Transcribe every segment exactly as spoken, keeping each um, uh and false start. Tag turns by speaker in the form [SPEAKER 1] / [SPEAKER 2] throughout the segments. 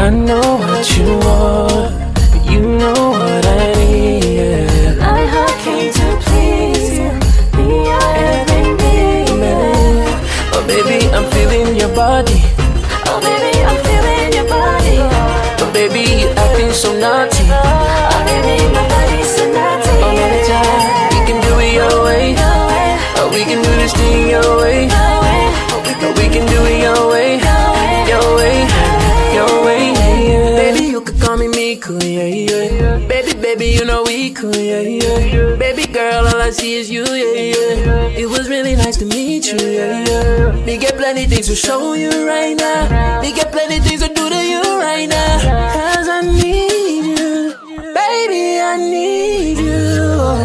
[SPEAKER 1] I know what you want, you know what I need, yeah.
[SPEAKER 2] My heart came to please you, be your every need.
[SPEAKER 1] Oh baby, I'm feeling your body.
[SPEAKER 2] Oh baby, I'm feeling your body.
[SPEAKER 1] Oh baby, you acting so naughty.
[SPEAKER 2] Oh baby, my body's so naughty.
[SPEAKER 1] Oh my God, we can do it your way. Oh, we can do this thing your way. Oh, we can do it your way. Your way, your way, yeah. Baby, you could call me Miku, yeah, yeah. Baby, baby, you know we cool, yeah, yeah. Baby girl, all I see is you, yeah, yeah. It was really nice to meet you, yeah, yeah. Me get plenty things to show you right now. Me get plenty things to do to you right now. Cause I need you, baby, I need you.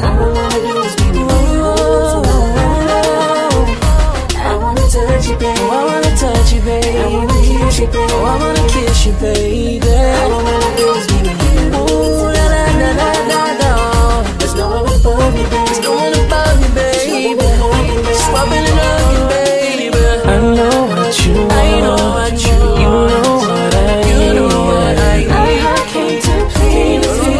[SPEAKER 2] I wanna touch you, baby.
[SPEAKER 1] Oh, I wanna touch you, baby.
[SPEAKER 2] I wanna kiss you, baby.
[SPEAKER 1] Oh, I wanna kiss you, baby.
[SPEAKER 2] All I wanna do is be with you.
[SPEAKER 1] Ooh, da da da da da da.
[SPEAKER 2] There's no one above you, baby.
[SPEAKER 1] There's no one above you, baby. Swapping and hugging, baby. I know what you want. I know what you want. You know what I need. You know what I need.
[SPEAKER 2] My heart came to please you.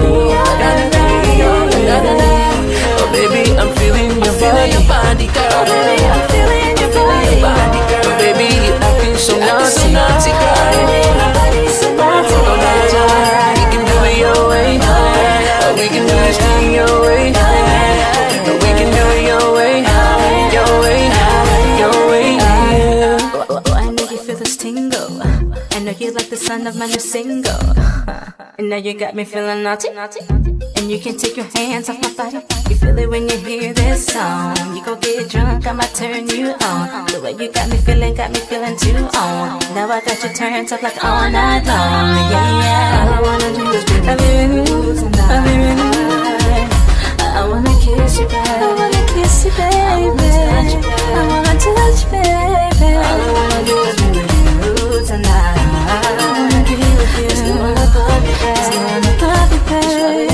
[SPEAKER 1] Oh baby, I'm feeling your body. Your body, girl.
[SPEAKER 2] Oh baby, I'm feeling your body.
[SPEAKER 1] Oh baby, you acting so naughty, naughty, girl.
[SPEAKER 2] Oh baby, my body's so naughty.
[SPEAKER 1] Oh my God, we can do it your way. Oh, we can do this thing your way. Oh, we can do it your way. Your way, your way, yeah.
[SPEAKER 2] Oh, oh, oh, I know you feel this tingle. I know you like the sound of my new single. And now you got me feeling naughty, naughty. And you can't take your hands off my body. You feel it when you hear this song. You go get drunk, I'ma turn you on. The way you got me feeling, got me feeling too on. Now I got you turned up like all night long. Yeah, yeah. All I wanna do is be with you tonight. I live in you. I wanna kiss you, baby. I wanna kiss you, baby. I wanna touch you, baby. All I wanna do is be with you tonight. I wanna be with you. There's no one above you, baby. There's no one above you, baby.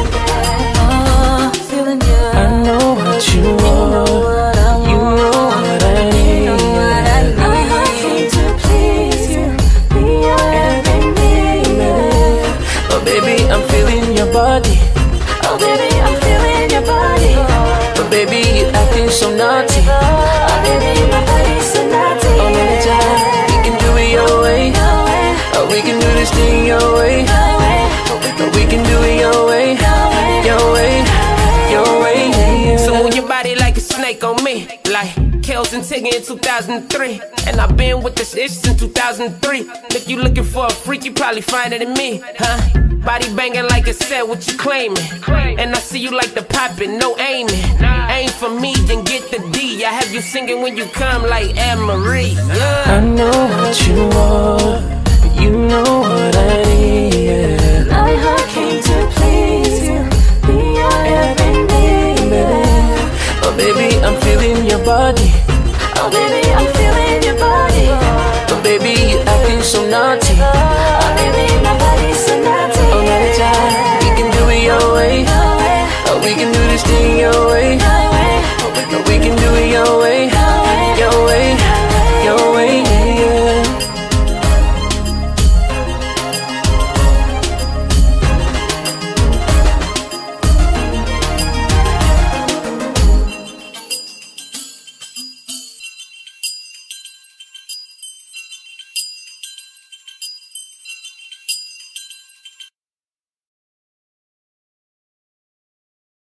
[SPEAKER 2] Oh, feeling you.
[SPEAKER 1] I know what you want. You know what I need.
[SPEAKER 2] My heart came to please you, be your every need.
[SPEAKER 1] Oh baby, I'm feeling your body.
[SPEAKER 2] Oh baby, I'm feeling your body.
[SPEAKER 1] Oh baby, you acting so naughty.
[SPEAKER 2] Oh baby, my body's so naughty.
[SPEAKER 1] Oh my God, we can do it your way. Oh, we can do this thing your way. Oh, we can do it your way. Your way, your way, yeah.
[SPEAKER 3] So move your body like a snake on me, like Kels and Tigger in two thousand three. And I've been with this itch since two thousand three. If you looking for a freak, you probably find it in me, huh? Body banging like a set, what you claiming? And I see you like the poppin', no aiming. Aim for me, then get the D. I have you singing when you come like Anne Marie. Yeah.
[SPEAKER 1] I know what you want, you know what I need, yeah.
[SPEAKER 2] My heart came to please you, be your every need.
[SPEAKER 1] Oh baby, I'm feeling your body.
[SPEAKER 2] Oh baby, I'm feeling your body.
[SPEAKER 1] Oh baby, you acting so naughty.
[SPEAKER 2] Oh baby, my body's so naughty.
[SPEAKER 1] Oh my God, we can do it your way. Oh, we can do this thing your way. Oh, we can do it your way.